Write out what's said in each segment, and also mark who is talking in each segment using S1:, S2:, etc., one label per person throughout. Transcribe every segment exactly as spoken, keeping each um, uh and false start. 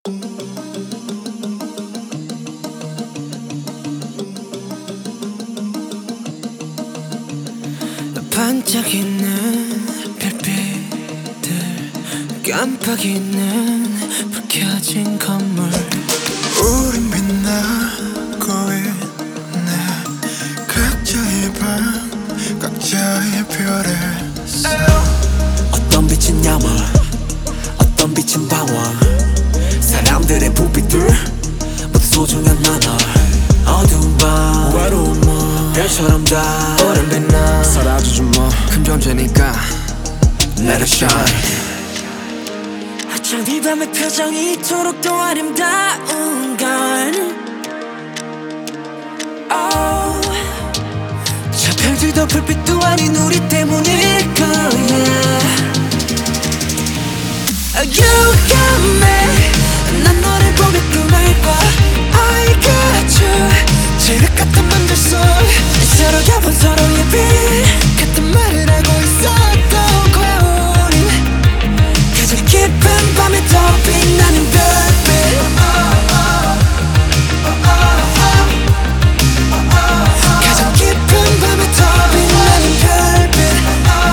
S1: 반짝이는 별빛들, 깜빡이는 불 켜진 건물.
S2: 우린 빛나고 있네. 각자의 방, 각자의 별에 서.
S1: 어떤 빛은 야물, 어떤 빛은 방황. 사람들의 불빛들 모두 소중한 나널. 어두운 밤, 외로운 몸, 별처럼 다 오랜 빛나. 사라지지 뭐, 큰 존재니까 Let it shine. 어쩜 이 밤의 표정이 이토록 더 아름다운 건 oh. 저 별들도 불빛도 아닌 우리 때문일 거야. You got me, 난 너를 보며 꿈을 꿔. I got you, 지륵 같은 맘들 속 서로가 본 서로의 빛 같은 말을 하고 있었던 거야. 우린 가장 깊은 밤에 더 빛나는 별빛. 가장 깊은 밤에 더 빛나는 별빛.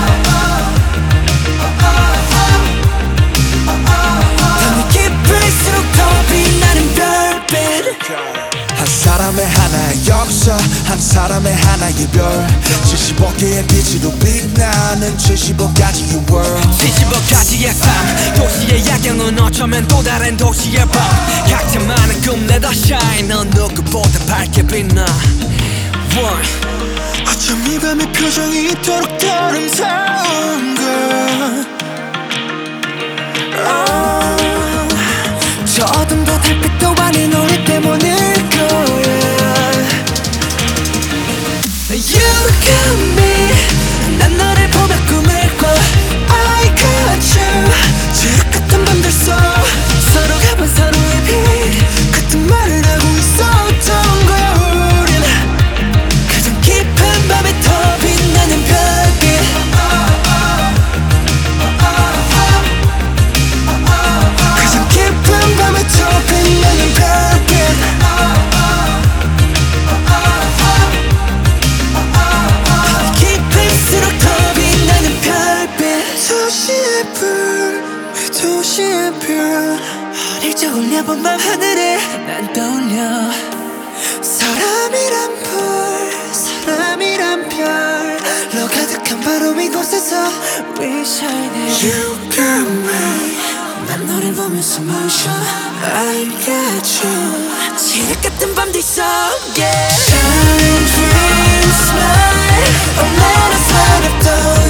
S1: 밤이 깊을수록 더 빛나는 별빛.
S2: 한 사람의 하나의 역사, 한 사람의 하나의 별. 칠십오 개의 빛으로 빛나는 칠십오 가지의 world.
S1: 칠십오 가지의 삶, 도시의 야경은 어쩌면 또 다른 도시의 밤. 각자만의 꿈 let us shine, 넌 누구보다 밝게 빛나. One.
S2: 어쩜 이 밤의 표정이 이토록 더 아름다운 걸.
S1: oh. 저 어둠도 달빛도 아닌 우리 때문일 거야. You got me, 난 너를 보며 꿈을 꿔. I got you, 지륵 같은 밤들 속 서로가 본 서로의 빛 같은 말을 하고 있었던 거야. 우린 가장 깊은 밤에 더 빛나는 별빛. 가장 깊은 밤에 더 빛나는 별빛. 깊을수록 더 빛나는 별빛.
S2: 도시의 불, 도시의 별.
S1: 어릴 적 올려본 밤 하늘에 난 떠올려.
S2: 사람이란 불, 사람이란 별로 가득한 바로 이곳에서
S1: We shining.
S2: You got me,
S1: 난 너를 보면서 멈춰. I got you, 지륵 같은 밤들 속 yeah.
S2: Shine, dream, smile.
S1: Oh let us light up the